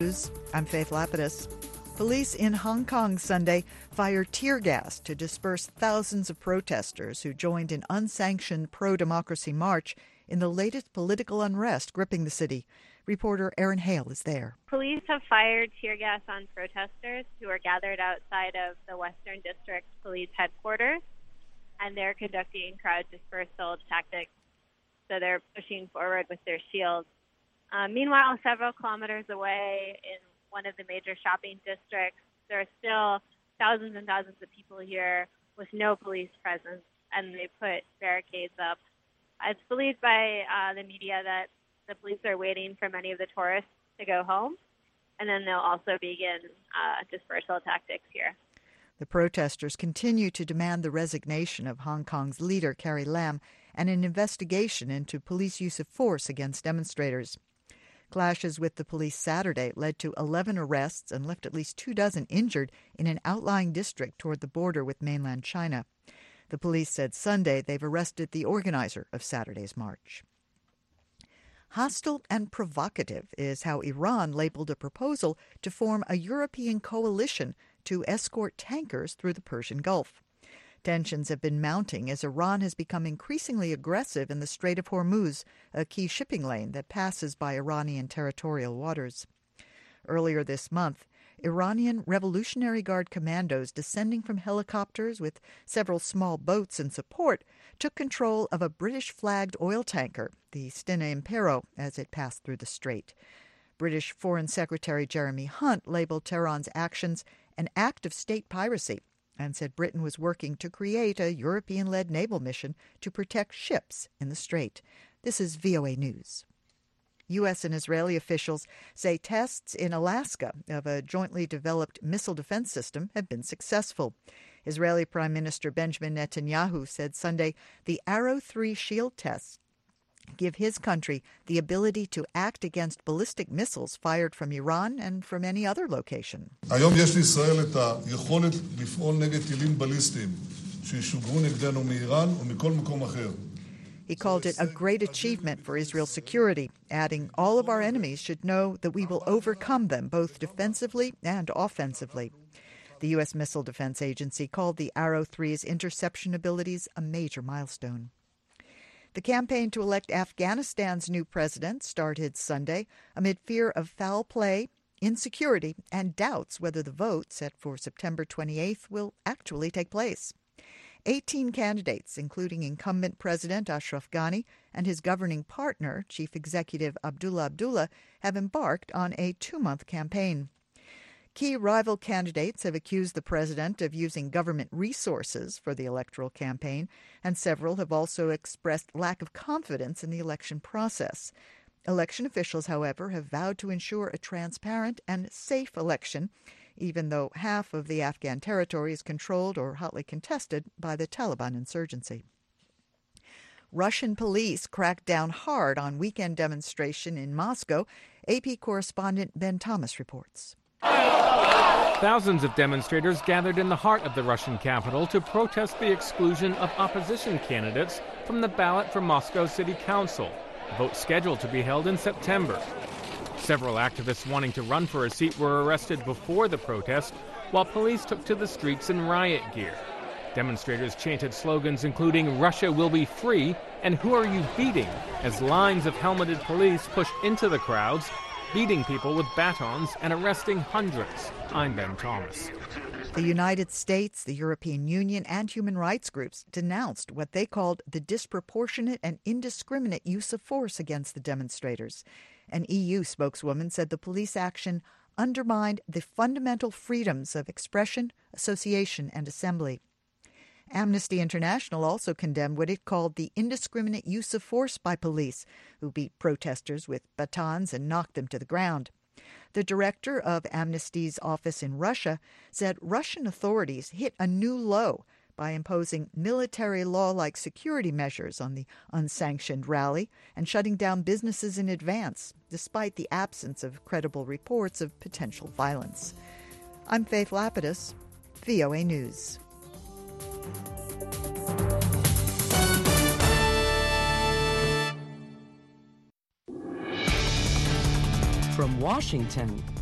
I'm Faith Lapidus. Police in Hong Kong Sunday fired tear gas to disperse thousands of protesters who joined an unsanctioned pro-democracy march in the latest political unrest gripping the city. Reporter Erin Hale is there. Police have fired tear gas on protesters who are gathered outside of the Western District Police headquarters, and they're conducting crowd dispersal tactics. So they're pushing forward with their shields. Meanwhile, several kilometers away in one of the major shopping districts, there are still thousands and thousands of people here with no police presence, and they put barricades up. It's believed by the media that the police are waiting for many of the tourists to go home, and then they'll also begin dispersal tactics here. The protesters continue to demand the resignation of Hong Kong's leader, Carrie Lam, and an investigation into police use of force against demonstrators. Clashes with the police Saturday led to 11 arrests and left at least 24 injured in an outlying district toward the border with mainland China. The police said Sunday they've arrested the organizer of Saturday's march. Hostile and provocative is how Iran labeled a proposal to form a European coalition to escort tankers through the Persian Gulf. Tensions have been mounting as Iran has become increasingly aggressive in the Strait of Hormuz, a key shipping lane that passes by Iranian territorial waters. Earlier this month, Iranian Revolutionary Guard commandos descending from helicopters with several small boats in support took control of a British-flagged oil tanker, the Stena Impero, as it passed through the strait. British Foreign Secretary Jeremy Hunt labeled Tehran's actions an act of state piracy and said Britain was working to create a European-led naval mission to protect ships in the strait. This is VOA News. U.S. and Israeli officials say tests in Alaska of a jointly developed missile defense system have been successful. Israeli Prime Minister Benjamin Netanyahu said Sunday the Arrow 3 shield tests give his country the ability to act against ballistic missiles fired from Iran and from any other location. היום יש לישראל את היכולת לפעול נגד טילים בליסטיים שישוגרו נגדנו מאיראן ומכל מקום אחר. He called it a great achievement for Israel's security, adding all of our enemies should know that we will overcome them both defensively and offensively. The U.S. Missile Defense Agency called the Arrow 3's interception abilities a major milestone. The campaign to elect Afghanistan's new president started Sunday amid fear of foul play, insecurity, and doubts whether the vote set for September 28th will actually take place. 18 candidates, including incumbent President Ashraf Ghani and his governing partner, Chief Executive Abdullah Abdullah, have embarked on a 2-month campaign. Key rival candidates have accused the president of using government resources for the electoral campaign, and several have also expressed lack of confidence in the election process. Election officials, however, have vowed to ensure a transparent and safe election, even though half of the Afghan territory is controlled or hotly contested by the Taliban insurgency. Russian police cracked down hard on weekend demonstration in Moscow. AP correspondent Ben Thomas reports. Thousands of demonstrators gathered in the heart of the Russian capital to protest the exclusion of opposition candidates from the ballot for Moscow City Council, a vote scheduled to be held in September. Several activists wanting to run for a seat were arrested before the protest, while police took to the streets in riot gear. Demonstrators chanted slogans including "Russia will be free" and "Who are you beating?" as lines of helmeted police pushed into the crowds, beating people with batons and arresting hundreds. I'm Ben Thomas. The United States, the European Union, and human rights groups denounced what they called the disproportionate and indiscriminate use of force against the demonstrators. An EU spokeswoman said the police action undermined the fundamental freedoms of expression, association, and assembly. Amnesty International also condemned what it called the indiscriminate use of force by police, who beat protesters with batons and knocked them to the ground. The director of Amnesty's office in Russia said Russian authorities hit a new low by imposing military law-like security measures on the unsanctioned rally and shutting down businesses in advance, despite the absence of credible reports of potential violence. I'm Faith Lapidus, VOA News. From Washington,